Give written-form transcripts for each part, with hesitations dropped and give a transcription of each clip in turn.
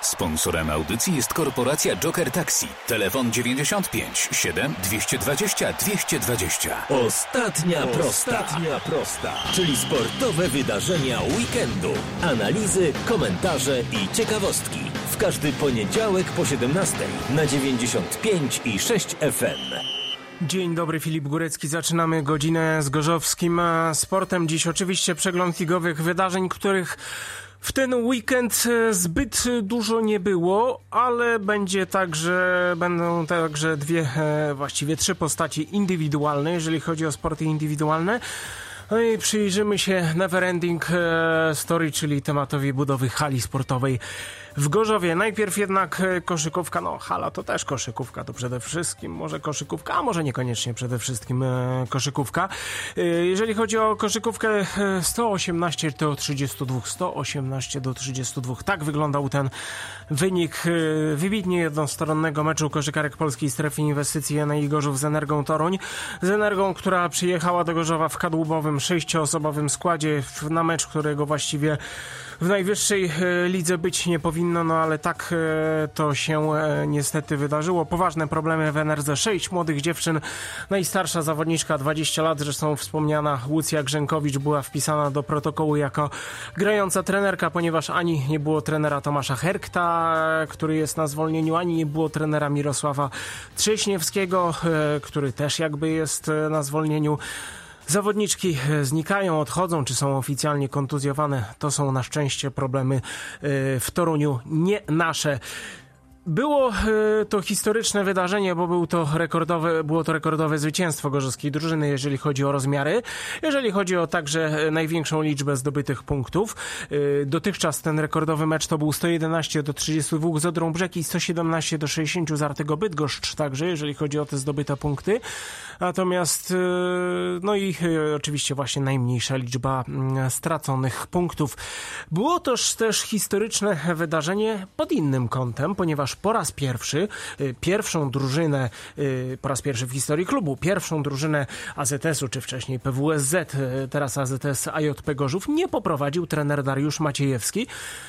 Sponsorem audycji jest korporacja Joker Taxi. Telefon 95 7 220 220. Ostatnia prosta, czyli sportowe wydarzenia weekendu. Analizy, komentarze i ciekawostki. W każdy poniedziałek po 17 na 95 i 6 FM. Dzień dobry, Filip Górecki. Zaczynamy godzinę z gorzowskim sportem. Dziś oczywiście przegląd ligowych wydarzeń, których w ten weekend zbyt dużo nie było, ale będą także właściwie trzy postaci indywidualne, jeżeli chodzi o sporty indywidualne. No i przyjrzymy się Neverending Story, czyli tematowi budowy hali sportowej w Gorzowie. Najpierw jednak koszykówka, hala to też koszykówka, to przede wszystkim może koszykówka, a może niekoniecznie przede wszystkim koszykówka. Jeżeli chodzi o koszykówkę, 118 do 32, tak wyglądał ten wynik wybitnie jednostronnego meczu koszykarek Polskiej Strefy Inwestycji Enei Gorzów z Energą Toruń. Z Energą, która przyjechała do Gorzowa w kadłubowym 6-osobowym składzie na mecz, którego właściwie w najwyższej lidze być nie powinno, ale tak to się niestety wydarzyło. Poważne problemy w Enerze. 6 młodych dziewczyn. Najstarsza zawodniczka 20 lat, zresztą wspomniana Łucja Grzękowicz była wpisana do protokołu jako grająca trenerka, ponieważ ani nie było trenera Tomasza Herkta, który jest na zwolnieniu, ani nie było trenera Mirosława Trześniewskiego, który też jakby jest na zwolnieniu. Zawodniczki znikają, odchodzą, czy są oficjalnie kontuzjowane. To są na szczęście problemy w Toruniu, nie nasze. Było to historyczne wydarzenie, bo było to rekordowe zwycięstwo gorzowskiej drużyny, jeżeli chodzi o rozmiary, jeżeli chodzi o także największą liczbę zdobytych punktów. Dotychczas ten rekordowy mecz to był 111 do 32 z Odrą Brzeg i 117 do 60 z Artego Bydgoszcz, także jeżeli chodzi o te zdobyte punkty. Natomiast oczywiście właśnie najmniejsza liczba straconych punktów. Było to też historyczne wydarzenie pod innym kątem, ponieważ po raz pierwszy w historii klubu, pierwszą drużynę AZS-u, czy wcześniej PWSZ, teraz AZS AJP Gorzów, nie poprowadził trener Dariusz Maciejewski.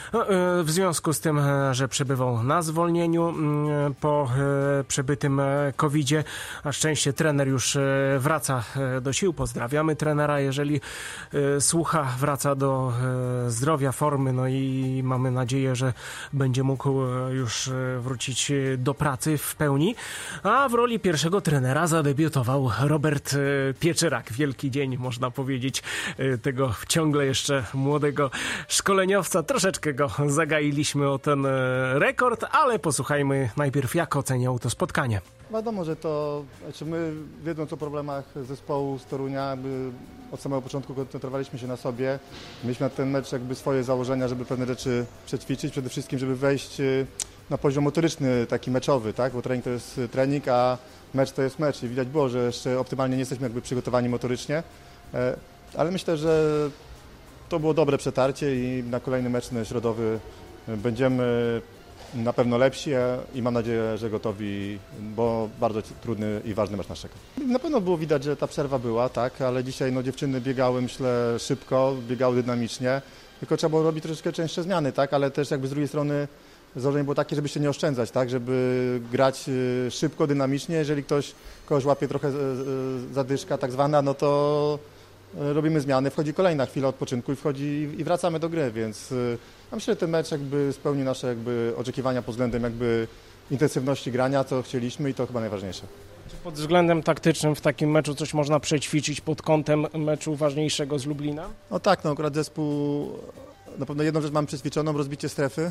W związku z tym, że przebywał na zwolnieniu po przebytym COVID-zie. Na szczęście trener już wraca do sił. Pozdrawiamy trenera, jeżeli słucha, wraca do zdrowia, formy, i mamy nadzieję, że będzie mógł już wrócić do pracy w pełni. A w roli pierwszego trenera zadebiutował Robert Pieczerak. Wielki dzień, można powiedzieć, tego ciągle jeszcze młodego szkoleniowca. Troszeczkę go zagailiśmy o ten rekord, ale posłuchajmy najpierw, jak oceniał to spotkanie. Wiadomo, że my wiedząc o problemach zespołu z Torunia, od samego początku koncentrowaliśmy się na sobie. Mieliśmy na ten mecz swoje założenia, żeby pewne rzeczy przećwiczyć, przede wszystkim, żeby wejść na poziom motoryczny, taki meczowy, tak? Bo trening to jest trening, a mecz to jest mecz i widać było, że jeszcze optymalnie nie jesteśmy przygotowani motorycznie, ale myślę, że to było dobre przetarcie i na kolejny mecz środowy będziemy na pewno lepsi i mam nadzieję, że gotowi, bo bardzo trudny i ważny mecz nas czeka. Na pewno było widać, że ta przerwa była, tak, ale dzisiaj dziewczyny biegały, myślę, szybko, biegały dynamicznie, tylko trzeba było robić troszeczkę częstsze zmiany, tak, ale też z drugiej strony założenie było takie, żeby się nie oszczędzać, tak, żeby grać szybko, dynamicznie. Jeżeli kogoś łapie trochę zadyszka tak zwana, to robimy zmiany, wchodzi kolejna chwila odpoczynku i wracamy do gry, więc myślę, że ten mecz spełnił nasze oczekiwania pod względem intensywności grania, co chcieliśmy i to chyba najważniejsze. Czy pod względem taktycznym w takim meczu coś można przećwiczyć pod kątem meczu ważniejszego z Lublina? Tak, akurat zespół, na pewno jedną rzecz mamy przećwiczoną, rozbicie strefy,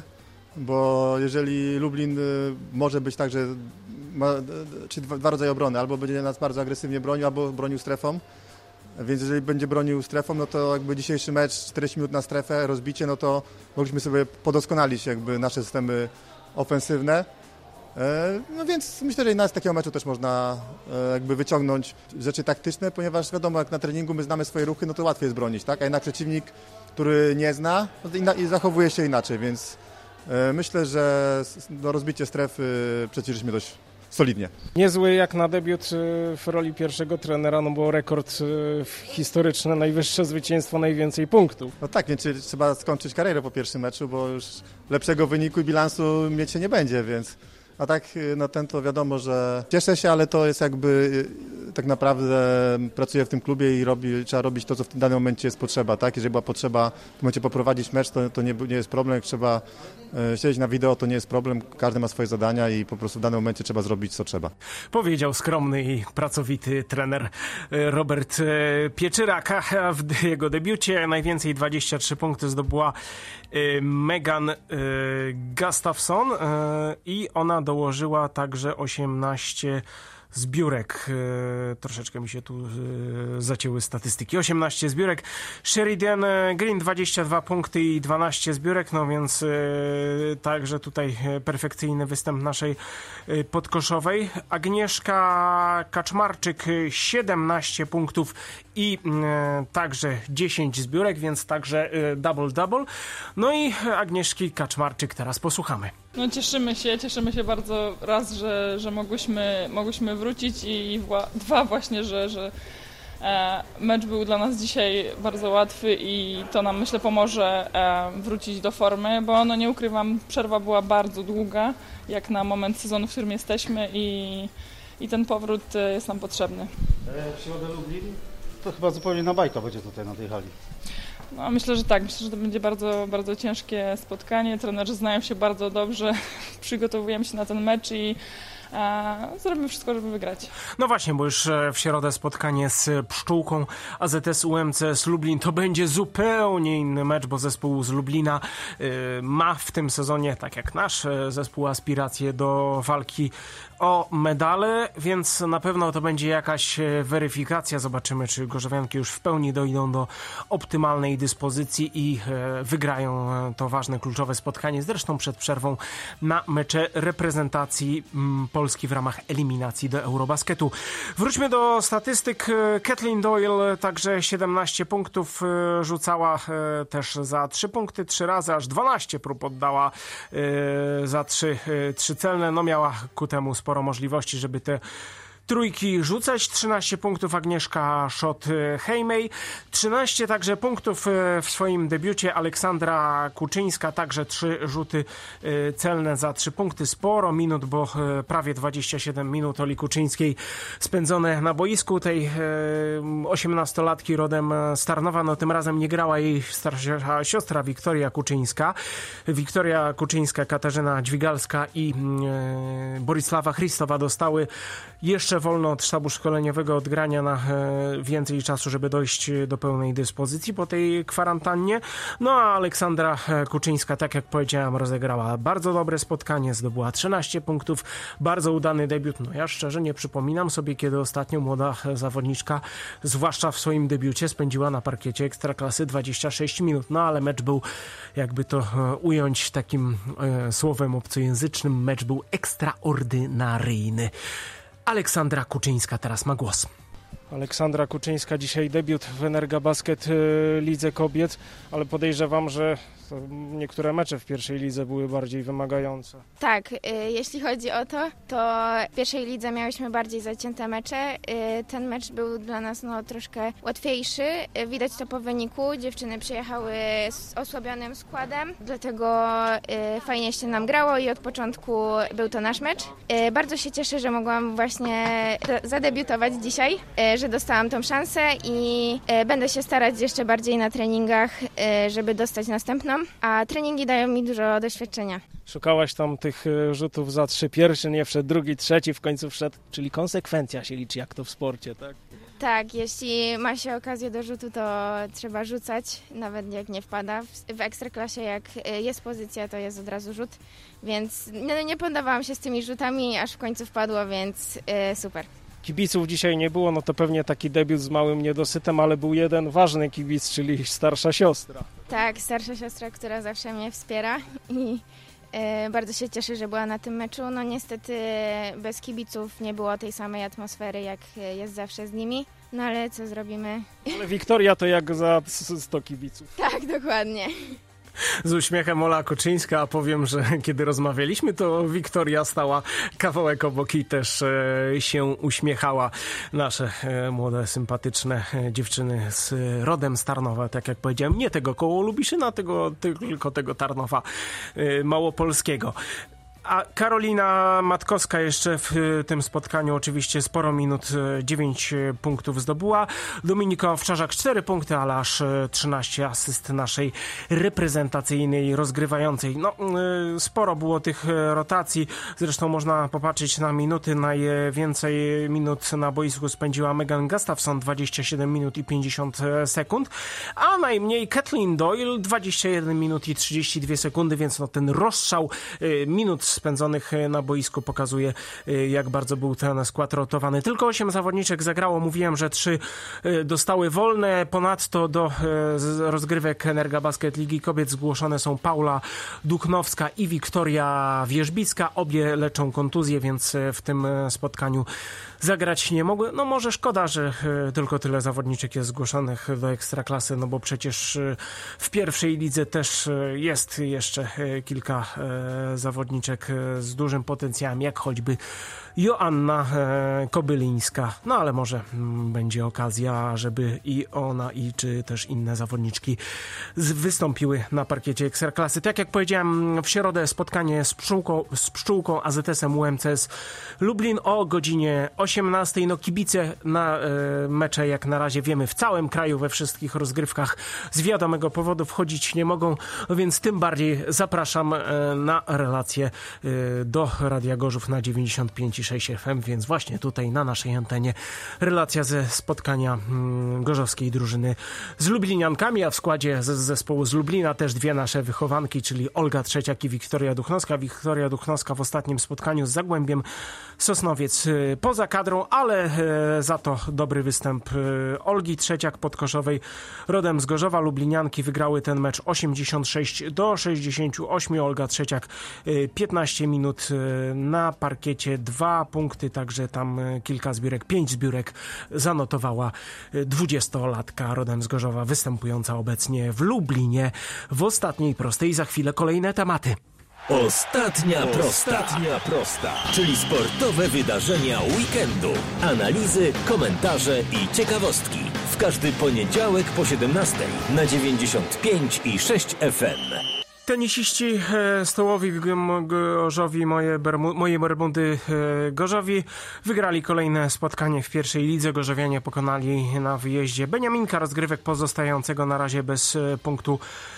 bo jeżeli Lublin może być tak, że ma dwa rodzaje obrony, albo będzie nas bardzo agresywnie bronił, albo bronił strefą. Więc jeżeli będzie bronił strefą, to dzisiejszy mecz, 40 minut na strefę, rozbicie, to mogliśmy sobie podoskonalić nasze systemy ofensywne. Więc myślę, że z takiego meczu też można wyciągnąć rzeczy taktyczne, ponieważ wiadomo, jak na treningu my znamy swoje ruchy, to łatwiej jest bronić, tak? A jednak przeciwnik, który nie zna, i zachowuje się inaczej, więc myślę, że rozbicie strefy przećwiczyliśmy dość solidnie. Niezły jak na debiut w roli pierwszego trenera, no bo rekord historyczny, najwyższe zwycięstwo, najwięcej punktów. No tak, więc trzeba skończyć karierę po pierwszym meczu, bo już lepszego wyniku i bilansu mieć się nie będzie, więc... A tak, no ten to wiadomo, że cieszę się, ale to jest jakby tak naprawdę pracuję w tym klubie i trzeba robić to, co w tym danym momencie jest potrzeba, tak? Jeżeli była potrzeba w tym momencie poprowadzić mecz, to nie jest problem, jak trzeba siedzieć na wideo, to nie jest problem, każdy ma swoje zadania i po prostu w danym momencie trzeba zrobić, co trzeba. Powiedział skromny i pracowity trener Robert Pieczyraka. W jego debiucie najwięcej 23 punkty zdobyła Megan Gustafson i ona dołożyła także 18 zbiórek. Troszeczkę mi się tu zacięły statystyki. 18 zbiórek. Sheridan Green 22 punkty i 12 zbiórek, no więc także tutaj perfekcyjny występ naszej podkoszowej. Agnieszka Kaczmarczyk 17 punktów i także 10 zbiórek, więc także double. No i Agnieszki Kaczmarczyk teraz posłuchamy. No cieszymy się bardzo raz, że mogłyśmy wrócić i dwa właśnie, że mecz był dla nas dzisiaj bardzo łatwy i to nam, myślę, pomoże wrócić do formy, bo no nie ukrywam, przerwa była bardzo długa, jak na moment sezonu, w którym jesteśmy i ten powrót jest nam potrzebny. Środę Lublin? To chyba zupełnie na bajka będzie tutaj na tej hali. No, myślę, że tak. Myślę, że to będzie bardzo, bardzo ciężkie spotkanie. Trenerzy znają się bardzo dobrze. Przygotowujemy się na ten mecz i zrobimy wszystko, żeby wygrać. No właśnie, bo już w środę spotkanie z Pszczółką AZS UMCS Lublin. To będzie zupełnie inny mecz, bo zespół z Lublina ma w tym sezonie, tak jak nasz zespół, aspiracje do walki o medale, więc na pewno to będzie jakaś weryfikacja. Zobaczymy, czy gorzowianki już w pełni dojdą do optymalnej dyspozycji i wygrają to ważne, kluczowe spotkanie. Zresztą przed przerwą na mecze reprezentacji Polski w ramach eliminacji do Eurobasketu. Wróćmy do statystyk. Kathleen Doyle także 17 punktów rzucała też za 3 punkty 3 razy, aż 12 prób oddała za 3 celne. No miała ku temu sporo możliwości, żeby te trójki rzucać. 13 punktów Agnieszka Szot-Hejmej. 13 także punktów w swoim debiucie Aleksandra Kuczyńska. Także 3 rzuty celne za 3 punkty. Sporo minut, bo prawie 27 minut Oli Kuczyńskiej spędzone na boisku. Tej 18-latki rodem z Tarnowa. No tym razem nie grała jej starsza siostra Wiktoria Kuczyńska. Wiktoria Kuczyńska, Katarzyna Dźwigalska i Borisława Chrystowa dostały jeszcze wolno od sztabu szkoleniowego odgrania na więcej czasu, żeby dojść do pełnej dyspozycji po tej kwarantannie. No a Aleksandra Kuczyńska, tak jak powiedziałem, rozegrała bardzo dobre spotkanie, zdobyła 13 punktów, bardzo udany debiut. No ja szczerze nie przypominam sobie, kiedy ostatnio młoda zawodniczka, zwłaszcza w swoim debiucie, spędziła na parkiecie Ekstraklasy 26 minut. No ale mecz był, jakby to ująć takim słowem obcojęzycznym, mecz był ekstraordynaryjny. Aleksandra Kuczyńska teraz ma głos. Aleksandra Kuczyńska, dzisiaj debiut w Energabasket Lidze Kobiet, ale podejrzewam, że niektóre mecze w pierwszej lidze były bardziej wymagające. Tak, jeśli chodzi o to w pierwszej lidze miałyśmy bardziej zacięte mecze. Ten mecz był dla nas troszkę łatwiejszy. Widać to po wyniku. Dziewczyny przyjechały z osłabionym składem, dlatego fajnie się nam grało i od początku był to nasz mecz. Bardzo się cieszę, że mogłam właśnie zadebiutować dzisiaj, że dostałam tą szansę i będę się starać jeszcze bardziej na treningach, żeby dostać następną. A treningi dają mi dużo doświadczenia. Szukałaś tam tych rzutów za 3, pierwszy nie wszedł, drugi, trzeci w końcu wszedł, czyli konsekwencja się liczy, jak to w sporcie, tak? Tak, jeśli ma się okazję do rzutu, to trzeba rzucać, nawet jak nie wpada. W Ekstraklasie jak jest pozycja, to jest od razu rzut, więc nie poddawałam się z tymi rzutami, aż w końcu wpadło, więc super. Kibiców dzisiaj nie było, no to pewnie taki debiut z małym niedosytem, ale był jeden ważny kibic, czyli starsza siostra. Tak, starsza siostra, która zawsze mnie wspiera i bardzo się cieszę, że była na tym meczu. No niestety bez kibiców nie było tej samej atmosfery, jak jest zawsze z nimi, no ale co zrobimy? Ale Wiktoria to jak za 100 kibiców. Tak, dokładnie. Z uśmiechem Ola Koczyńska, a powiem, że kiedy rozmawialiśmy, to Wiktoria stała kawałek obok i też się uśmiechała. Nasze młode, sympatyczne dziewczyny z rodem z Tarnowa, tak jak powiedziałem, nie tego koło Lubiszyna, tylko tego Tarnowa małopolskiego. A Karolina Matkowska jeszcze w tym spotkaniu oczywiście sporo minut, 9 punktów zdobyła. Dominika Owczarzak 4 punkty, ale aż 13 asyst naszej reprezentacyjnej rozgrywającej. No, sporo było tych rotacji, zresztą można popatrzeć na minuty. Najwięcej minut na boisku spędziła Megan Gustafson, 27 minut i 50 sekund, a najmniej Kathleen Doyle, 21 minut i 32 sekundy, więc no, ten rozstrzał minut spędzonych na boisku pokazuje, jak bardzo był ten skład rotowany. Tylko 8 zawodniczek zagrało. Mówiłem, że 3 dostały wolne. Ponadto do rozgrywek Energa Basket Ligi Kobiet zgłoszone są Paula Duchnowska i Wiktoria Wierzbicka. Obie leczą kontuzję, więc w tym spotkaniu zagrać nie mogły. No może szkoda, że tylko tyle zawodniczek jest zgłoszonych do Ekstraklasy, no bo przecież w pierwszej lidze też jest jeszcze kilka zawodniczek z dużym potencjałem, jak choćby Joanna Kobylińska. No ale może będzie okazja, żeby i ona, i czy też inne zawodniczki wystąpiły na parkiecie Ekstraklasy. Tak jak powiedziałem, w środę spotkanie z Pszczółką AZS-em UMCS Lublin o godzinie 18. No kibice na mecze, jak na razie wiemy, w całym kraju, we wszystkich rozgrywkach z wiadomego powodu wchodzić nie mogą, więc tym bardziej zapraszam na relację do Radia Gorzów na 95,6 FM, więc właśnie tutaj na naszej antenie relacja ze spotkania gorzowskiej drużyny z lubliniankami, a w składzie z zespołu z Lublina też dwie nasze wychowanki, czyli Olga Trzeciak i Wiktoria Duchnowska. Wiktoria Duchnowska w ostatnim spotkaniu z Zagłębiem Sosnowiec poza kadrą, ale za to dobry występ Olgi Trzeciak podkoszowej rodem z Gorzowa. Lublinianki wygrały ten mecz 86-68. Olga Trzeciak 15 minut na parkiecie, 2 punkty, także tam kilka zbiórek, 5 zbiórek zanotowała 20-latka rodem z Gorzowa, występująca obecnie w Lublinie w ostatniej prostej. Za chwilę kolejne tematy. Ostatnia prosta, czyli sportowe wydarzenia weekendu. Analizy, komentarze i ciekawostki. W każdy poniedziałek po 17 na 95,6 FM. Tenisiści stołowi Gorzowi, moje Bermudy Gorzowi wygrali kolejne spotkanie w pierwszej lidze. Gorzowianie pokonali na wyjeździe Beniaminka, rozgrywek pozostającego na razie bez punktu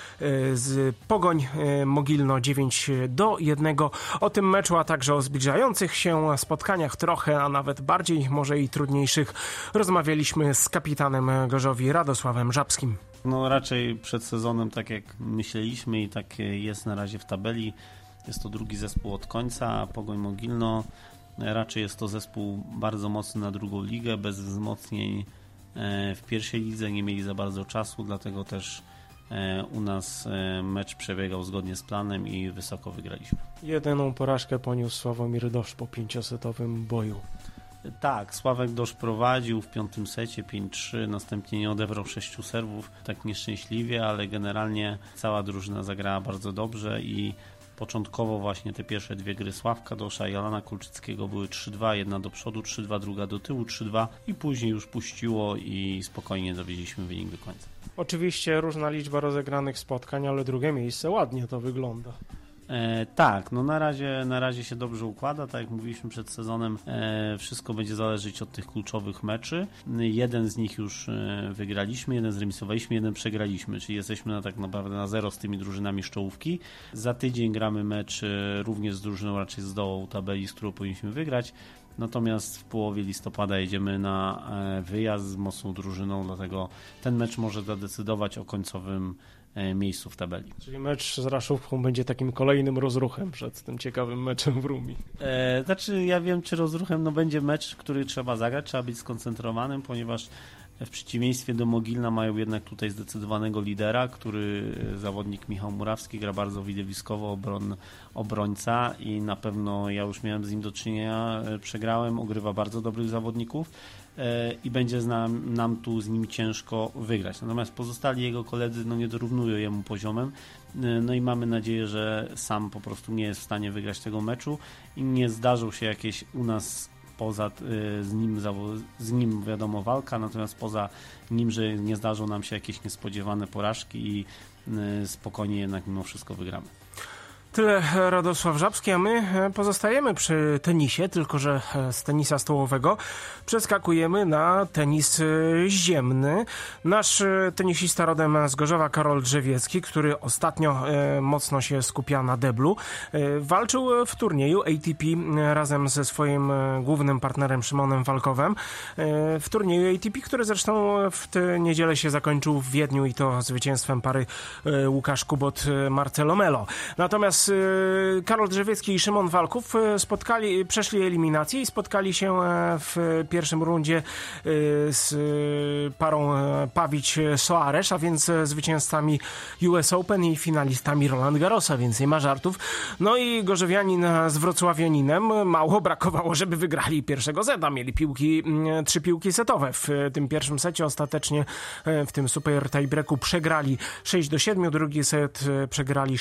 z Pogoń Mogilno 9-1. O tym meczu, a także o zbliżających się spotkaniach trochę, a nawet bardziej, może i trudniejszych, rozmawialiśmy z kapitanem Gorzowi Radosławem Żabskim. No raczej przed sezonem, tak jak myśleliśmy i tak jest na razie w tabeli, jest to drugi zespół od końca, a Pogoń Mogilno raczej jest to zespół bardzo mocny na drugą ligę, bez wzmocnień w pierwszej lidze, nie mieli za bardzo czasu, dlatego też u nas mecz przebiegał zgodnie z planem i wysoko wygraliśmy. Jedyną porażkę poniósł Sławomir Dosz po 5-setowym boju. Tak, Sławek Dosz prowadził w 5. secie 5-3, następnie nie odebrał 6 serwów, tak nieszczęśliwie, ale generalnie cała drużyna zagrała bardzo dobrze i początkowo właśnie te pierwsze dwie gry Sławka Dosza i Alana Kulczyckiego były 3-2, jedna do przodu, 3-2, druga do tyłu, 3-2 i później już puściło i spokojnie dowiedzieliśmy wynik do końca. Oczywiście różna liczba rozegranych spotkań, ale drugie miejsce ładnie to wygląda. Tak, no na razie się dobrze układa, tak jak mówiliśmy przed sezonem, wszystko będzie zależeć od tych kluczowych meczy. Jeden z nich już wygraliśmy, jeden zremisowaliśmy, jeden przegraliśmy, czyli jesteśmy tak naprawdę na zero z tymi drużynami z czołówki. Za tydzień gramy mecz również z drużyną raczej z dołu tabeli, z którą powinniśmy wygrać. Natomiast w połowie listopada jedziemy na wyjazd z mocną drużyną, dlatego ten mecz może zadecydować o końcowym miejscu w tabeli. Czyli mecz z Raszówką będzie takim kolejnym rozruchem przed tym ciekawym meczem w Rumi. Znaczy ja wiem, czy rozruchem, no będzie mecz, który trzeba zagrać, trzeba być skoncentrowanym, ponieważ W przeciwieństwie do Mogilna mają jednak tutaj zdecydowanego lidera, który zawodnik Michał Murawski gra bardzo widowiskowo, obrońca i na pewno ja już miałem z nim do czynienia, przegrałem, ogrywa bardzo dobrych zawodników i będzie nam tu z nim ciężko wygrać. Natomiast pozostali jego koledzy nie dorównują jemu poziomem, no i mamy nadzieję, że sam po prostu nie jest w stanie wygrać tego meczu i nie zdarzą się jakieś u nas poza z nim wiadomo walka, natomiast poza nim, że nie zdarzą nam się jakieś niespodziewane porażki i spokojnie jednak mimo wszystko wygramy. Tyle Radosław Żabski, a my pozostajemy przy tenisie, tylko że z tenisa stołowego przeskakujemy na tenis ziemny. Nasz tenisista rodem z Gorzowa, Karol Drzewiecki, który ostatnio mocno się skupia na deblu, walczył w turnieju ATP razem ze swoim głównym partnerem Szymonem Walkowem. W turnieju ATP, który zresztą w tę niedzielę się zakończył w Wiedniu i to zwycięstwem pary Łukasz Kubot-Marcelo Melo. Natomiast Karol Drzewiecki i Szymon Walków przeszli eliminację i spotkali się w pierwszym rundzie z parą Pawić-Soares, a więc zwycięzcami US Open i finalistami Roland Garrosa, więc nie ma żartów. No i gorzowianin z wrocławianinem mało brakowało, żeby wygrali pierwszego seta. Mieli 3 piłki setowe. W tym pierwszym secie ostatecznie w tym super tiebreaku przegrali 6-7, drugi set przegrali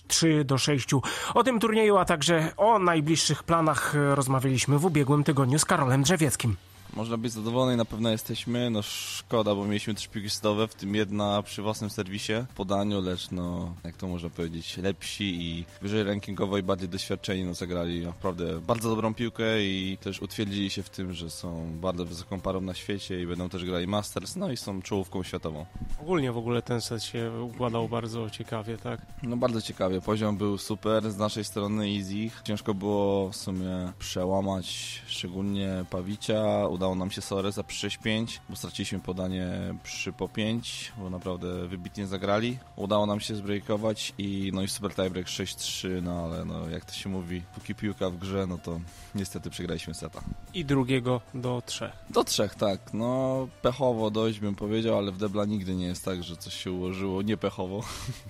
3-6. O tym turnieju, a także o najbliższych planach rozmawialiśmy w ubiegłym tygodniu z Karolem Drzewieckim. Można być zadowolony, na pewno jesteśmy. No szkoda, bo mieliśmy 3 piłki setowe, w tym jedna przy własnym serwisie, podaniu, lecz jak to można powiedzieć, lepsi i wyżej rankingowo i bardziej doświadczeni, zagrali naprawdę bardzo dobrą piłkę i też utwierdzili się w tym, że są bardzo wysoką parą na świecie i będą też grali Masters, i są czołówką światową. Ogólnie w ogóle ten set się układał bardzo ciekawie, tak? No bardzo ciekawie, poziom był super, z naszej strony easy. Ciężko było w sumie przełamać, szczególnie Pawicia. Udało nam się Soaresa przy 6-5, bo straciliśmy podanie przy po 5, bo naprawdę wybitnie zagrali. Udało nam się zbrejkować i super tiebreak 6-3, ale jak to się mówi, póki piłka w grze, to niestety przegraliśmy seta. I drugiego do 3. Do 3, tak. Pechowo dość bym powiedział, ale w debla nigdy nie jest tak, że coś się ułożyło niepechowo.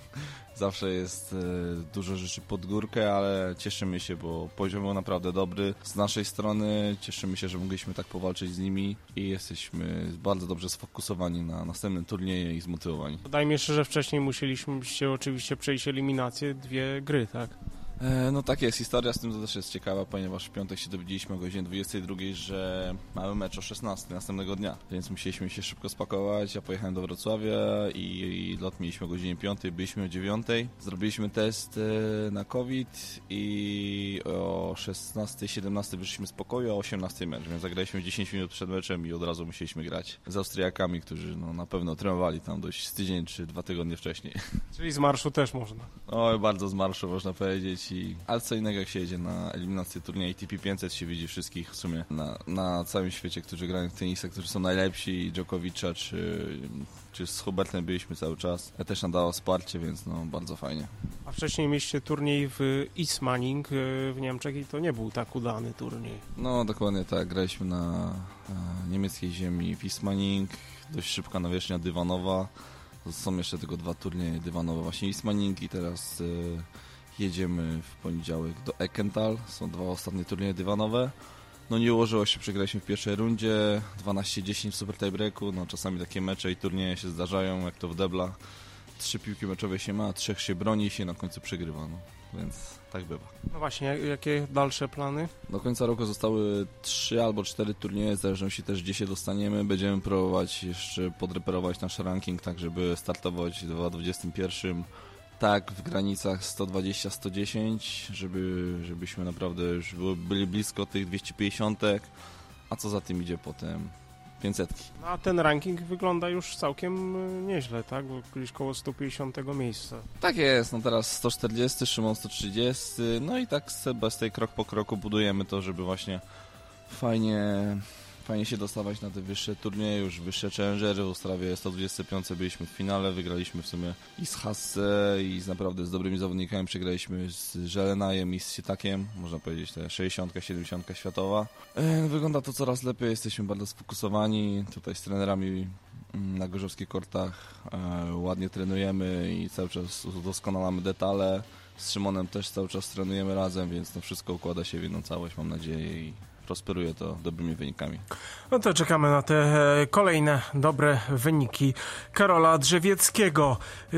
Zawsze jest dużo rzeczy pod górkę, ale cieszymy się, bo poziom był naprawdę dobry. Z naszej strony cieszymy się, że mogliśmy tak powalczyć z nimi i jesteśmy bardzo dobrze sfokusowani na następnym turnieju i zmotywowani. Dodajmy jeszcze, że wcześniej musieliście oczywiście przejść eliminację, 2 gry, tak? Tak jest, historia z tym też jest ciekawa, ponieważ w piątek się dowiedzieliśmy o godzinie 22, że mamy mecz o 16 następnego dnia, więc musieliśmy się szybko spakować. Ja pojechałem do Wrocławia i lot mieliśmy o godzinie 5, byliśmy o 9, zrobiliśmy test na COVID i o 16-17 wyszliśmy z pokoju, a o 18 mecz, więc zagraliśmy 10 minut przed meczem i od razu musieliśmy grać z Austriakami, którzy na pewno trenowali tam dość z tydzień czy 2 tygodnie wcześniej. Czyli z marszu też można. Bardzo z marszu można powiedzieć. Ale co innego jak się jedzie na eliminację turnieju ATP 500, się widzi wszystkich w sumie na całym świecie, którzy grają w tenisa, którzy są najlepsi, Dżokowicza czy z Hubertem byliśmy cały czas. Ja też nam dało wsparcie, więc bardzo fajnie. A wcześniej mieliście turniej w Ismaning w Niemczech i to nie był tak udany turniej. Dokładnie tak. Graliśmy na niemieckiej ziemi w Ismaning, dość szybka nawierzchnia dywanowa. Są jeszcze tylko 2 turnieje dywanowe, właśnie Ismaning i teraz jedziemy w poniedziałek do Eckental. Są 2 ostatnie turnieje dywanowe. Nie ułożyło się, przegraliśmy w pierwszej rundzie 12-10 w super tiebreaku. Czasami takie mecze i turnieje się zdarzają, jak to w debla. 3 piłki meczowe się ma, 3 się broni i się na końcu przegrywa. Więc tak bywa. Właśnie, jakie dalsze plany? Do końca roku zostały 3 albo 4 turnieje, w zależności też gdzie się dostaniemy. Będziemy próbować jeszcze podreperować nasz ranking, tak żeby startować w 2021 tak w granicach 120-110, żebyśmy naprawdę już byli blisko tych 250, a co za tym idzie potem 500. A ten ranking wygląda już całkiem nieźle, tak? Bo gdzieś koło 150 miejsca. Tak jest, teraz 140, Szymon 130, i tak bez tej krok po kroku budujemy to, żeby właśnie fajnie fajnie się dostawać na te wyższe turnieje, już wyższe challengery. W Ostrawie 125 byliśmy w finale, wygraliśmy w sumie i z Hasse, i z naprawdę z dobrymi zawodnikami. Przegraliśmy z Żelenajem i z Sietakiem, można powiedzieć te 60, 70 światowa. Wygląda to coraz lepiej, jesteśmy bardzo sfokusowani. Tutaj z trenerami na gorzowskich kortach ładnie trenujemy i cały czas udoskonalamy detale. Z Szymonem też cały czas trenujemy razem, więc to wszystko układa się w jedną całość, mam nadzieję, i prosperuje to dobrymi wynikami. No to czekamy na te kolejne dobre wyniki Karola Drzewieckiego.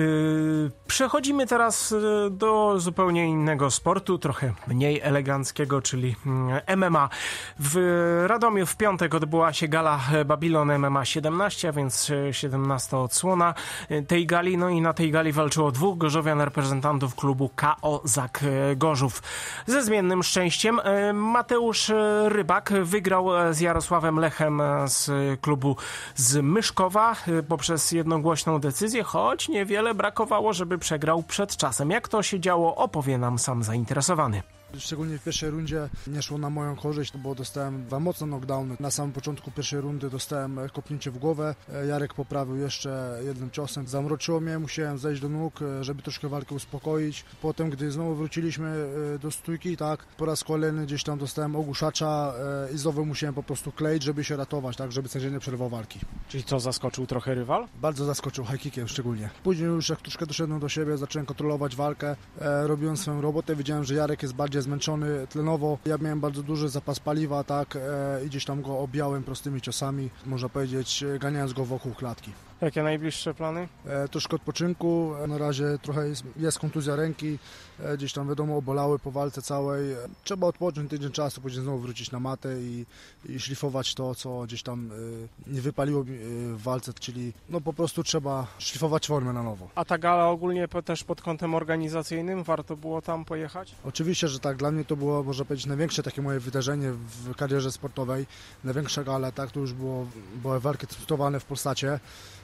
Przechodzimy teraz do zupełnie innego sportu, trochę mniej eleganckiego, czyli MMA. W Radomiu w piątek odbyła się gala Babylon MMA 17, a więc 17 odsłona tej gali. No i na tej gali walczyło 2 gorzowian reprezentantów klubu KO ZAK Gorzów. Ze zmiennym szczęściem Mateusz Rybak wygrał z Jarosławem Lechem z klubu z Myszkowa poprzez jednogłośną decyzję, choć niewiele brakowało, żeby przegrał przed czasem. Jak to się działo, opowie nam sam zainteresowany. Szczególnie w pierwszej rundzie nie szło na moją korzyść, bo dostałem 2 mocne knockdowny. Na samym początku pierwszej rundy dostałem kopnięcie w głowę. Jarek poprawił jeszcze jednym ciosem. Zamroczyło mnie, musiałem zejść do nóg, żeby troszkę walkę uspokoić. Potem, gdy znowu wróciliśmy do stójki, tak, po raz kolejny gdzieś tam dostałem ogłuszacza i znowu musiałem po prostu kleić, żeby się ratować, tak, żeby sędzia nie przerwał walki. Czyli co, zaskoczył trochę rywal? Bardzo zaskoczył, high kickiem szczególnie. Później już jak troszkę doszedłem do siebie, zacząłem kontrolować walkę, robiłem swoją robotę, widziałem, że Jarek jest bardziej zmęczony tlenowo. Ja miałem bardzo duży zapas paliwa, tak, i gdzieś tam go objąłem prostymi ciosami, można powiedzieć, ganiając go wokół klatki. Jakie najbliższe plany? Troszkę odpoczynku, na razie trochę jest kontuzja ręki, gdzieś tam wiadomo obolały po walce całej. Trzeba odpocząć tydzień czasu, później znowu wrócić na matę i szlifować to, co gdzieś tam nie wypaliło mi w walce, czyli no po prostu trzeba szlifować formę na nowo. A ta gala ogólnie też pod kątem organizacyjnym, warto było tam pojechać? Oczywiście, że tak, dla mnie to było, można powiedzieć, największe takie moje wydarzenie w karierze sportowej, największa gala, tak, to już były walki dysputowane w Polsacie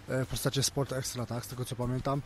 Sport Extra, tak, z tego co pamiętam,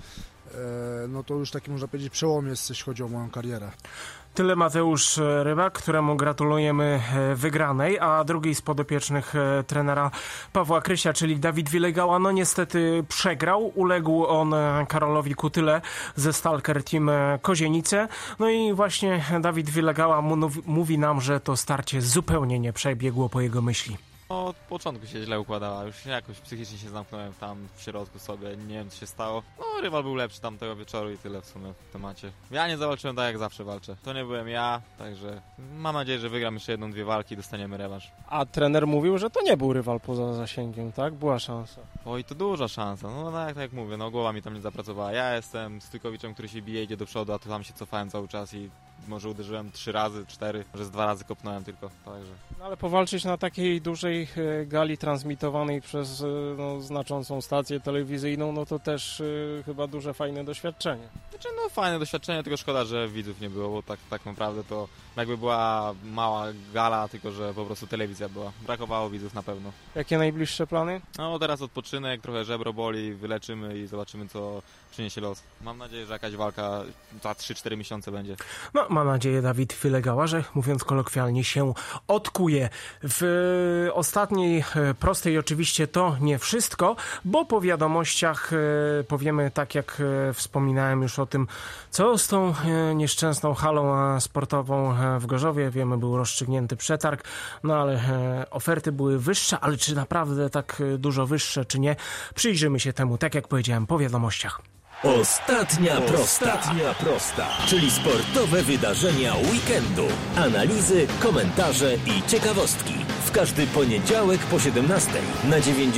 no to już taki, można powiedzieć, przełom jest, jeśli chodzi o moją karierę. Tyle Mateusz Rybak, któremu gratulujemy wygranej, a drugi z podopiecznych trenera Pawła Krysia, czyli Dawid Wilegała, no niestety przegrał. Uległ on Karolowi Kutyle ze Stalker Team Kozienice. No i właśnie Dawid Wilegała mówi nam, że to starcie zupełnie nie przebiegło po jego myśli. Od początku się źle układała, już jakoś psychicznie się zamknąłem tam w środku sobie, nie wiem co się stało. No rywal był lepszy tamtego wieczoru i tyle w sumie w temacie. Ja nie zawalczyłem tak jak zawsze walczę. To nie byłem ja, także mam nadzieję, że wygram jeszcze 1-2 walki i dostaniemy rewanż. A trener mówił, że to nie był rywal poza zasięgiem, tak? Była szansa. Oj, to duża szansa, no tak jak mówię, no głowa mi tam nie zapracowała. Ja jestem stójkowiczem, który się bije, idzie do przodu, a tu tam się cofałem cały czas i może uderzyłem 3 razy, 4, może z 2 razy kopnąłem tylko, także. No ale powalczyć na takiej dużej gali transmitowanej przez znaczącą stację telewizyjną, no to też chyba duże, fajne doświadczenie. Znaczy, no fajne doświadczenie, tylko szkoda, że widzów nie było, bo tak naprawdę to jakby była mała gala, tylko że po prostu telewizja była. Brakowało widzów na pewno. Jakie najbliższe plany? No teraz odpoczynek, trochę żebro boli, wyleczymy i zobaczymy, co przyniesie los. Mam nadzieję, że jakaś walka za 3-4 miesiące będzie. No, ma nadzieję Dawid Wilegała, że mówiąc kolokwialnie się odkuje. W ostatniej prostej oczywiście to nie wszystko, bo po wiadomościach powiemy, tak jak wspominałem już o tym, co z tą nieszczęsną halą sportową w Gorzowie. Wiemy, był rozstrzygnięty przetarg, no ale oferty były wyższe, ale czy naprawdę tak dużo wyższe, czy nie? Przyjrzymy się temu, tak jak powiedziałem, po wiadomościach. Ostatnia prosta, czyli sportowe wydarzenia weekendu. Analizy, komentarze i ciekawostki. W każdy poniedziałek po 17 na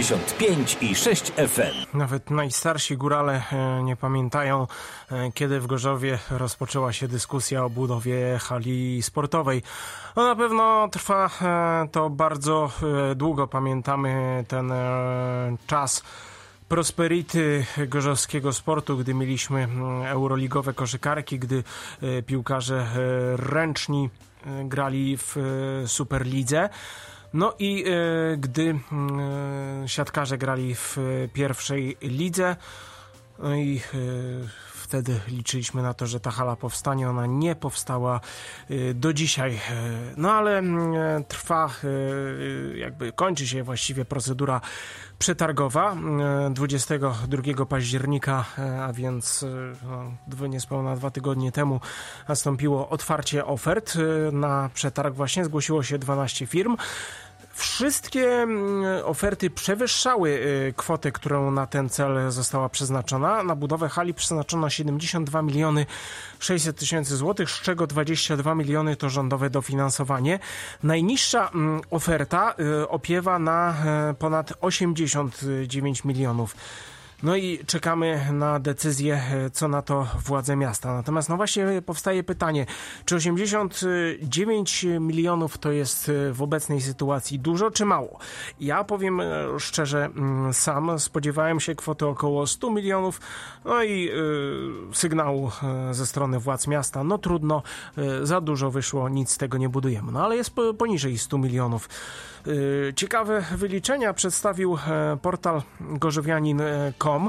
95,6 FM. Nawet najstarsi górale nie pamiętają, kiedy w Gorzowie rozpoczęła się dyskusja o budowie hali sportowej. No na pewno trwa to bardzo długo. Pamiętamy ten czas prosperity gorzowskiego sportu, gdy mieliśmy euroligowe koszykarki, gdy piłkarze ręczni grali w Superlidze. No i gdy siatkarze grali w pierwszej lidze. No i wtedy liczyliśmy na to, że ta hala powstanie. Ona nie powstała do dzisiaj. No ale trwa, kończy się właściwie procedura przetargowa 22 października, a więc niespełna 2 tygodnie temu nastąpiło otwarcie ofert na przetarg. Właśnie zgłosiło się 12 firm. Wszystkie oferty przewyższały kwotę, którą na ten cel została przeznaczona. Na budowę hali przeznaczono 72 miliony 600 tysięcy złotych, z czego 22 miliony to rządowe dofinansowanie. Najniższa oferta opiewa na ponad 89 milionów. No i czekamy na decyzję, co na to władze miasta. Natomiast właśnie powstaje pytanie, czy 89 milionów to jest w obecnej sytuacji dużo czy mało? Ja powiem szczerze, sam spodziewałem się kwoty około 100 milionów, no i sygnału ze strony władz miasta, no trudno, za dużo wyszło, nic z tego nie budujemy. No ale jest poniżej 100 milionów. Ciekawe wyliczenia przedstawił portal gorzowianin.com.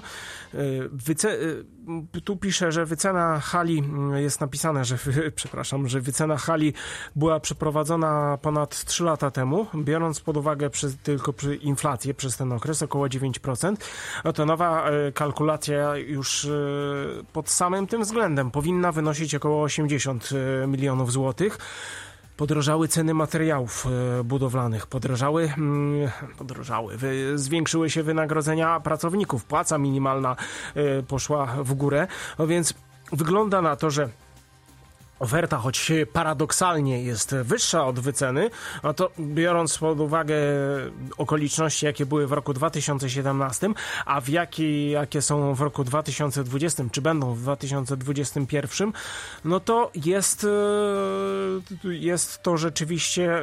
Tu pisze, że wycena hali, jest napisane, że wycena hali była przeprowadzona ponad 3 lata temu, biorąc pod uwagę tylko inflację przez ten okres, około 9%. No to nowa kalkulacja już pod samym tym względem powinna wynosić około 80 milionów złotych. Podrożały ceny materiałów budowlanych, zwiększyły się wynagrodzenia pracowników, płaca minimalna poszła w górę, no więc wygląda na to, że oferta, choć paradoksalnie jest wyższa od wyceny, no to biorąc pod uwagę okoliczności, jakie były w roku 2017, a jakie są w roku 2020, czy będą w 2021, no to jest to rzeczywiście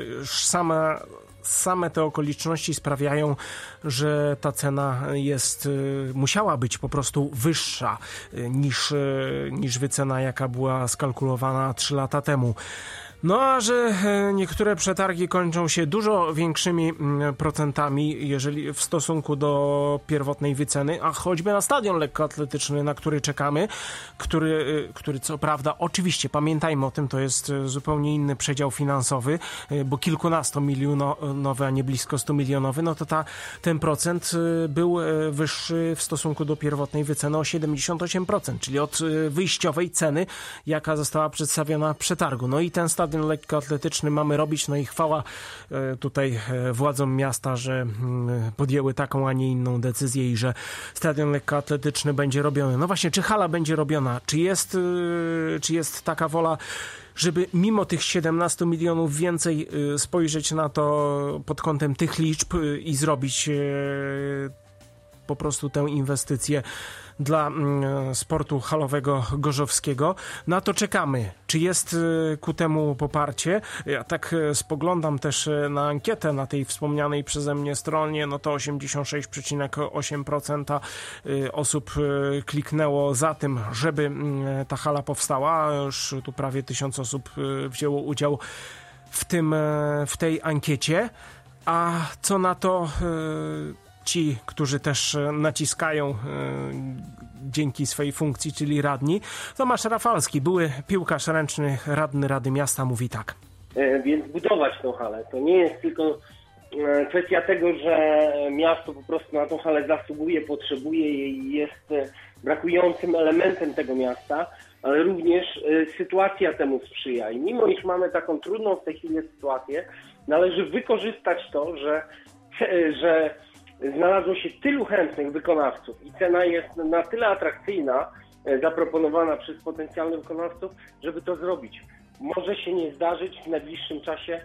same te okoliczności sprawiają, że ta cena musiała być po prostu wyższa niż wycena, jaka była skalkulowana 3 lata temu. No a że niektóre przetargi kończą się dużo większymi procentami, jeżeli w stosunku do pierwotnej wyceny, a choćby na stadion lekkoatletyczny, na który czekamy, który co prawda, oczywiście pamiętajmy o tym, to jest zupełnie inny przedział finansowy, bo kilkunastomilionowy, a nie blisko 100 milionowy, no to ten procent był wyższy w stosunku do pierwotnej wyceny o 78%, czyli od wyjściowej ceny, jaka została przedstawiona w przetargu. No i ten stadion lekkoatletyczny mamy robić, no i chwała tutaj władzom miasta, że podjęły taką, a nie inną decyzję i że stadion lekkoatletyczny będzie robiony. No właśnie, czy hala będzie robiona? Czy jest taka wola, żeby mimo tych 17 milionów więcej spojrzeć na to pod kątem tych liczb i zrobić po prostu tę inwestycję dla sportu halowego gorzowskiego. Na to czekamy. Czy jest ku temu poparcie? Ja tak spoglądam też na ankietę na tej wspomnianej przeze mnie stronie, no to 86,8% osób kliknęło za tym, żeby ta hala powstała. Już tu prawie 1000 osób wzięło udział w tej ankiecie. A co na to ci, którzy też naciskają dzięki swojej funkcji, czyli radni? Tomasz Rafalski, były piłkarz ręczny, radny Rady Miasta, mówi tak. Więc budować tą halę. To nie jest tylko kwestia tego, że miasto po prostu na tą halę zasługuje, potrzebuje jej i jest brakującym elementem tego miasta, ale również sytuacja temu sprzyja. I mimo iż mamy taką trudną w tej chwili sytuację, należy wykorzystać to, że znalazło się tylu chętnych wykonawców i cena jest na tyle atrakcyjna, zaproponowana przez potencjalnych wykonawców, żeby to zrobić. Może się nie zdarzyć w najbliższym czasie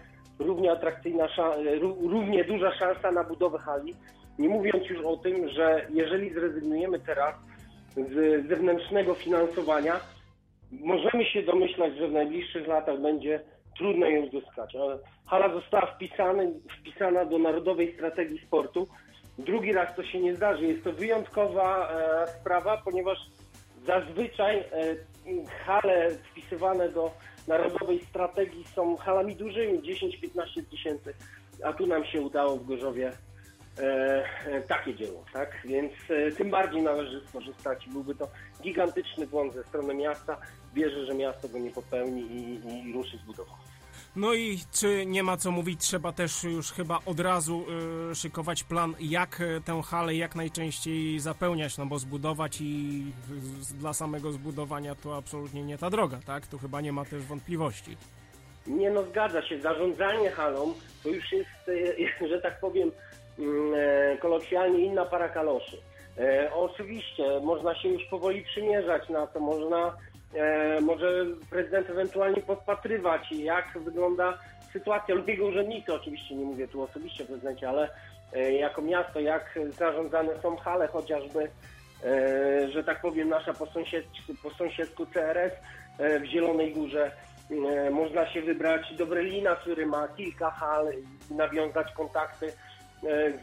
równie duża szansa na budowę hali, nie mówiąc już o tym, że jeżeli zrezygnujemy teraz z zewnętrznego finansowania, możemy się domyślać, że w najbliższych latach będzie trudno ją uzyskać. Hala została wpisana do Narodowej Strategii Sportu. Drugi raz to się nie zdarzy. Jest to wyjątkowa sprawa, ponieważ zazwyczaj hale wpisywane do Narodowej Strategii są halami dużymi, 10-15 tysięcy, a tu nam się udało w Gorzowie takie dzieło, tak? Więc tym bardziej należy skorzystać. Byłby to gigantyczny błąd ze strony miasta. Wierzę, że miasto go nie popełni i ruszy z budową. No i czy nie ma co mówić, trzeba też już chyba od razu szykować plan, jak tę halę jak najczęściej zapełniać, no bo zbudować i dla samego zbudowania to absolutnie nie ta droga, tak? Tu chyba nie ma też wątpliwości. Nie, no zgadza się. Zarządzanie halą to już jest, że tak powiem, kolokwialnie inna para kaloszy. Oczywiście można się już powoli przymierzać na to, może prezydent ewentualnie podpatrywać, jak wygląda sytuacja lub jego urzędnicy, oczywiście nie mówię tu osobiście o prezydencie, ale jako miasto, jak zarządzane są hale, chociażby, że tak powiem, nasza po sąsiedzku CRS w Zielonej Górze. Można się wybrać do Brelina, który ma kilka hal i nawiązać kontakty z,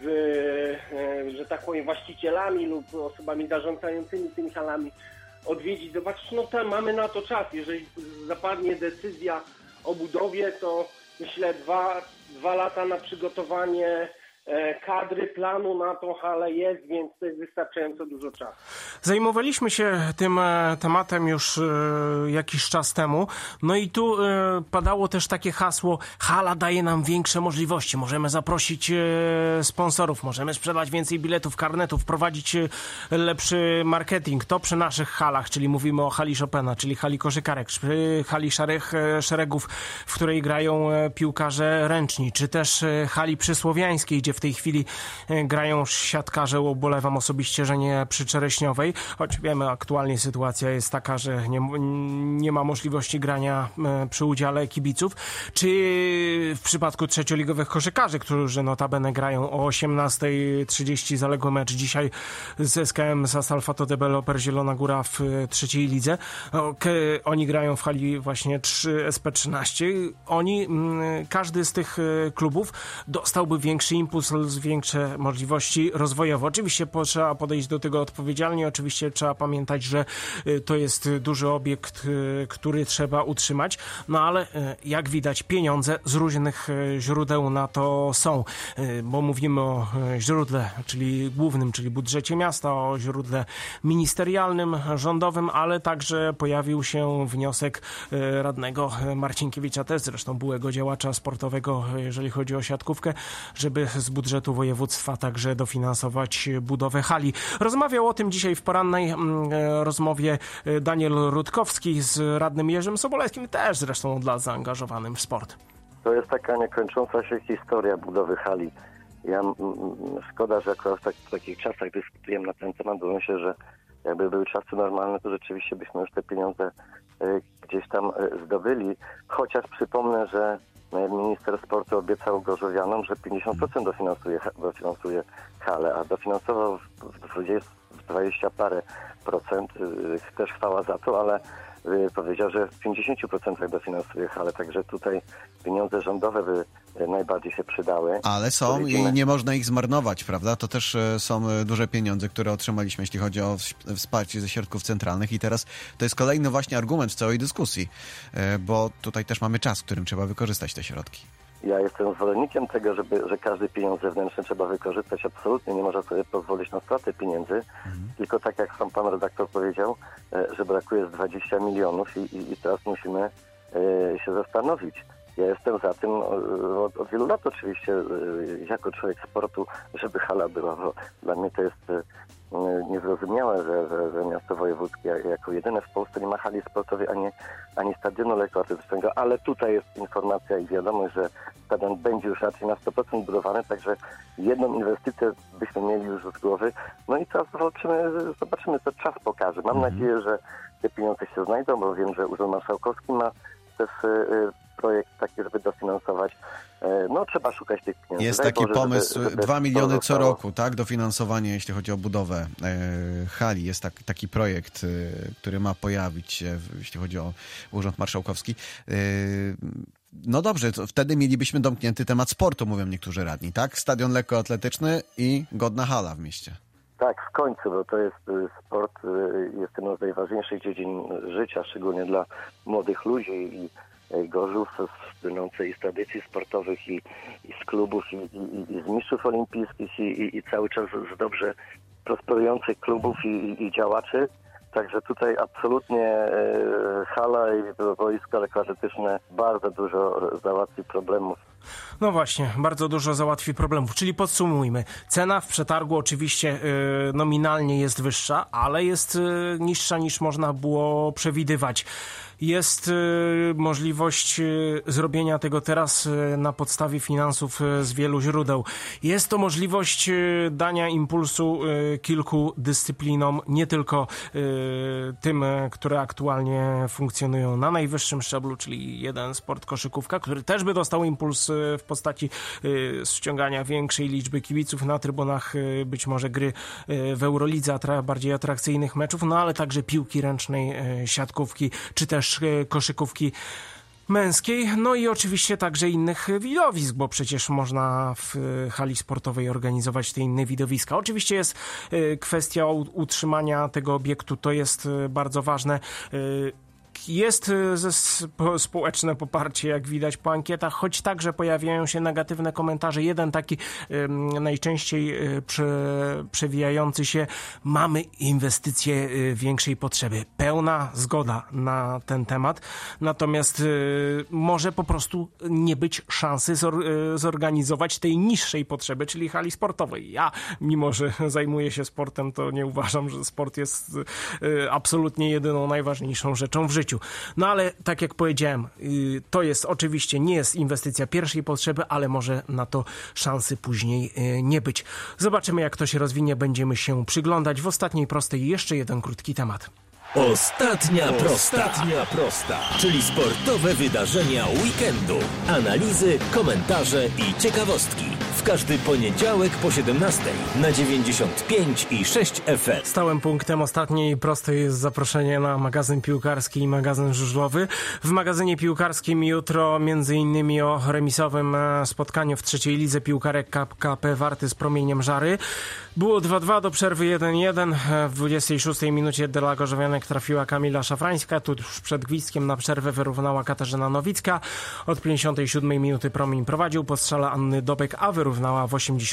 że tak powiem, właścicielami lub osobami zarządzającymi tymi halami, odwiedzić, zobaczyć, no tam mamy na to czas. Jeżeli zapadnie decyzja o budowie, to myślę 2 lata na przygotowanie kadry, planu na tą halę jest, więc to jest wystarczająco dużo czasu. Zajmowaliśmy się tym tematem już jakiś czas temu, no i tu padało też takie hasło: hala daje nam większe możliwości, możemy zaprosić sponsorów, możemy sprzedać więcej biletów, karnetów, prowadzić lepszy marketing. To przy naszych halach, czyli mówimy o hali Chopina, czyli hali koszykarek, przy hali Szarych Szeregów, w której grają piłkarze ręczni, czy też hali przysłowiańskiej, gdzie w tej chwili grają siatkarze. Ubolewam osobiście, że nie przy Czereśniowej, choć wiemy, aktualnie sytuacja jest taka, że nie ma możliwości grania przy udziale kibiców. Czy w przypadku trzecioligowych koszykarzy, którzy notabene grają o 18:30, zaległy mecz dzisiaj z SKM Salfa to Developer Zielona Góra w trzeciej lidze. Oni grają w hali właśnie SP13. Każdy z tych klubów dostałby większy impuls, większe możliwości rozwojowe. Oczywiście trzeba podejść do tego odpowiedzialnie, oczywiście trzeba pamiętać, że to jest duży obiekt, który trzeba utrzymać, no ale jak widać, pieniądze z różnych źródeł na to są, bo mówimy o źródle, czyli głównym, czyli budżecie miasta, o źródle ministerialnym, rządowym, ale także pojawił się wniosek radnego Marcinkiewicza, też zresztą byłego działacza sportowego, jeżeli chodzi o siatkówkę, żeby z budżetu województwa także dofinansować budowę hali. Rozmawiał o tym dzisiaj w porannej rozmowie Daniel Rutkowski z radnym Jerzym Sobolewskim, też zresztą od lat zaangażowanym w sport. To jest taka niekończąca się historia budowy hali. Szkoda, że akurat w takich czasach dyskutujemy na ten temat, bo myślę, że jakby były czasy normalne, to rzeczywiście byśmy już te pieniądze gdzieś tam zdobyli. Chociaż przypomnę, że minister sportu obiecał gorzowianom, że 50% dofinansuje halę, a dofinansował w 20 parę procent. Też chwała za to, ale powiedział, że w 50% dofinansuje halę, także tutaj pieniądze rządowe by najbardziej się przydały. Ale są i nie można ich zmarnować, prawda? To też są duże pieniądze, które otrzymaliśmy, jeśli chodzi o wsparcie ze środków centralnych i teraz to jest kolejny właśnie argument w całej dyskusji, bo tutaj też mamy czas, w którym trzeba wykorzystać te środki. Ja jestem zwolennikiem tego, że każdy pieniądz zewnętrzny trzeba wykorzystać. Absolutnie nie można sobie pozwolić na stratę pieniędzy, tylko tak jak sam pan redaktor powiedział, że brakuje z 20 milionów i teraz musimy się zastanowić. Ja jestem za tym od wielu lat oczywiście, jako człowiek sportu, żeby hala była, bo dla mnie to jest niezrozumiałe, że miasto wojewódzkie jako jedyne w Polsce nie ma hali sportowej ani stadionu lekkoatletycznego, ale tutaj jest informacja i wiadomość, że stadion będzie już raczej na 100% budowany, także jedną inwestycję byśmy mieli już z głowy. No i teraz zobaczymy, co czas pokaże. Mam nadzieję, że te pieniądze się znajdą, bo wiem, że Urząd Marszałkowski ma też projekt taki, żeby dofinansować. No trzeba szukać tych pieniędzy. Jest taki pomysł, 2 miliony co roku, tak? Dofinansowanie, jeśli chodzi o budowę hali. Jest taki projekt, który ma pojawić się, jeśli chodzi o Urząd Marszałkowski. No dobrze, to wtedy mielibyśmy domknięty temat sportu, mówią niektórzy radni, tak? Stadion lekkoatletyczny i godna hala w mieście. Tak, w końcu, bo to jest sport, jest jedną z najważniejszych dziedzin życia, szczególnie dla młodych ludzi i Gorzów, słynącej z tradycji sportowych i z klubów, i z mistrzów olimpijskich, i cały czas z dobrze prosperujących klubów i działaczy. Także tutaj absolutnie hala i boisko lekkoatletyczne bardzo dużo załatwi problemów. No właśnie, bardzo dużo załatwi problemów. Czyli podsumujmy. Cena w przetargu oczywiście nominalnie jest wyższa, ale jest niższa niż można było przewidywać. Jest możliwość zrobienia tego teraz na podstawie finansów z wielu źródeł. Jest to możliwość dania impulsu kilku dyscyplinom, nie tylko tym, które aktualnie funkcjonują na najwyższym szczeblu, czyli jeden sport koszykówka, który też by dostał impuls w postaci ściągania większej liczby kibiców na trybunach, być może gry w Eurolidze, bardziej atrakcyjnych meczów, no ale także piłki ręcznej, siatkówki, czy też koszykówki męskiej, no i oczywiście także innych widowisk, bo przecież można w hali sportowej organizować te inne widowiska. Oczywiście jest kwestia utrzymania tego obiektu, to jest bardzo ważne. Jest społeczne poparcie, jak widać po ankietach, choć także pojawiają się negatywne komentarze. Jeden taki najczęściej przewijający się: mamy inwestycje większej potrzeby. Pełna zgoda na ten temat. Natomiast może po prostu nie być szansy zorganizować tej niższej potrzeby, czyli hali sportowej. Ja, mimo że zajmuję się sportem, to nie uważam, że sport jest absolutnie jedyną, najważniejszą rzeczą w życiu. No ale tak jak powiedziałem, to jest oczywiście nie jest inwestycja pierwszej potrzeby, ale może na to szansy później nie być. Zobaczymy, jak to się rozwinie, będziemy się przyglądać. W ostatniej prostej jeszcze jeden krótki temat. Ostatnia prosta, czyli sportowe wydarzenia weekendu. Analizy, komentarze i ciekawostki. W każdy poniedziałek po 17 na 95 i 6 FM. Stałym punktem ostatniej prostej jest zaproszenie na magazyn piłkarski i magazyn żużlowy. W magazynie piłkarskim jutro m.in. o remisowym spotkaniu w trzeciej lidze piłkarek KP Warty z Promieniem Żary. Było 2-2 do przerwy 1-1. W 26 minucie dla gorzowianek trafiła Kamila Szafrańska. Tuż przed gwizdkiem na przerwę wyrównała Katarzyna Nowicka. Od 57 minuty Promień prowadził po strzale Anny Dobek, a wyrównała w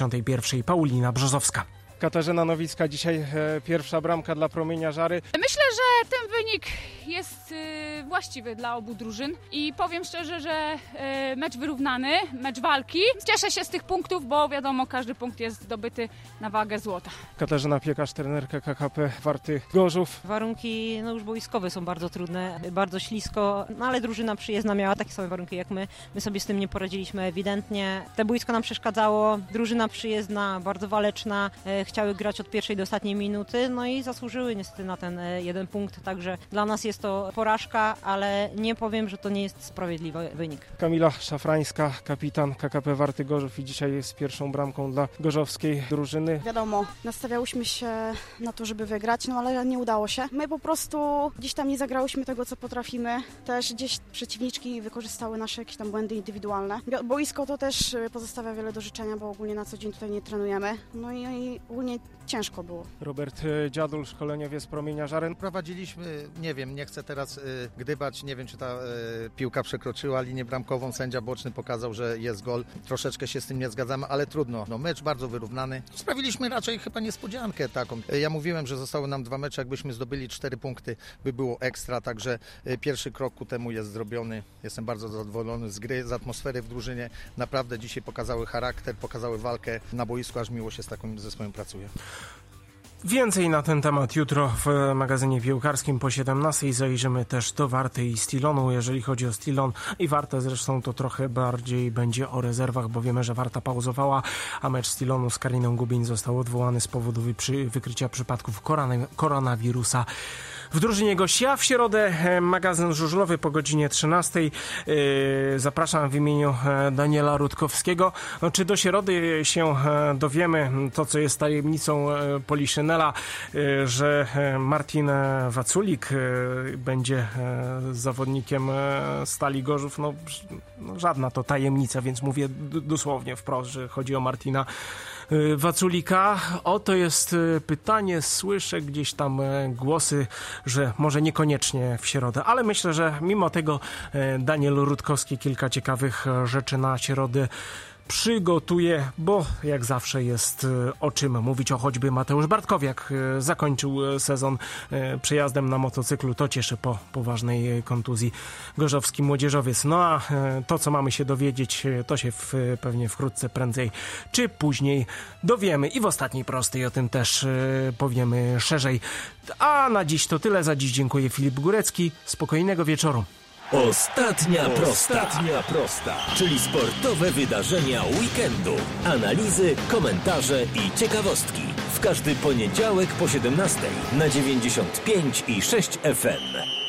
81 Paulina Brzozowska. Katarzyna Nowicka, dzisiaj pierwsza bramka dla Promienia Żary. Myślę, że ten wynik jest właściwy dla obu drużyn i powiem szczerze, że mecz wyrównany, mecz walki. Cieszę się z tych punktów, bo wiadomo, każdy punkt jest zdobyty na wagę złota. Katarzyna Piekarz, trenerka KKP Warty Gorzów. Warunki już boiskowe są bardzo trudne, bardzo ślisko, no ale drużyna przyjezdna miała takie same warunki jak my. My sobie z tym nie poradziliśmy ewidentnie. Te boisko nam przeszkadzało, drużyna przyjezdna, bardzo waleczna, chciały grać od pierwszej do ostatniej minuty, no i zasłużyły niestety na ten jeden punkt, także dla nas jest to porażka, ale nie powiem, że to nie jest sprawiedliwy wynik. Kamila Szafrańska, kapitan KKP Warty Gorzów i dzisiaj jest pierwszą bramką dla gorzowskiej drużyny. Wiadomo, nastawiałyśmy się na to, żeby wygrać, no ale nie udało się. My po prostu gdzieś tam nie zagrałyśmy tego, co potrafimy. Też gdzieś przeciwniczki wykorzystały nasze jakieś tam błędy indywidualne. Boisko to też pozostawia wiele do życzenia, bo ogólnie na co dzień tutaj nie trenujemy. No i ogólnie ciężko było. Robert Dziadul, szkoleniowiec z Promienia Żary. Prowadziliśmy, nie wiem, nie chcę teraz gdybać, nie wiem, czy ta piłka przekroczyła linię bramkową, sędzia boczny pokazał, że jest gol. Troszeczkę się z tym nie zgadzamy, ale trudno. No, mecz bardzo wyrównany. Sprawiliśmy raczej chyba niespodziankę taką. Ja mówiłem, że zostały nam 2 mecze, jakbyśmy zdobyli 4 punkty, by było ekstra, także pierwszy krok ku temu jest zrobiony. Jestem bardzo zadowolony z gry, z atmosfery w drużynie. Naprawdę dzisiaj pokazały charakter, pokazały walkę na boisku, aż miło się z takim zespołem pracuje. Więcej na ten temat jutro w magazynie piłkarskim po 17. Zajrzymy też do Warty i Stilonu. Jeżeli chodzi o Stilon i Wartę zresztą, to trochę bardziej będzie o rezerwach, bo wiemy, że Warta pauzowała, a mecz Stilonu z Kariną Gubiń został odwołany z powodu wykrycia przypadków koronawirusa w drużynie gości. A w środę magazyn żużlowy po godzinie 13. Zapraszam w imieniu Daniela Rutkowskiego. No, czy do środy się dowiemy, to co jest tajemnicą Poliszynela, że Martin Waculik będzie zawodnikiem Stali Gorzów? No żadna to tajemnica, więc mówię dosłownie wprost, że chodzi o Martina Waculika. Oto jest pytanie. Słyszę gdzieś tam głosy, że może niekoniecznie w środę, ale myślę, że mimo tego Daniel Rutkowski kilka ciekawych rzeczy na środę przygotuje, bo jak zawsze jest o czym mówić. O choćby Mateusz Bartkowiak zakończył sezon przejazdem na motocyklu. To cieszy po poważnej kontuzji gorzowski młodzieżowiec. No a to, co mamy się dowiedzieć, to się pewnie wkrótce, prędzej czy później dowiemy. I w ostatniej prostej o tym też powiemy szerzej. A na dziś to tyle. Za dziś dziękuję. Filip Górecki. Spokojnego wieczoru. Ostatnia prosta, czyli sportowe wydarzenia weekendu. Analizy, komentarze i ciekawostki. W każdy poniedziałek po 17 na 95,6 FM.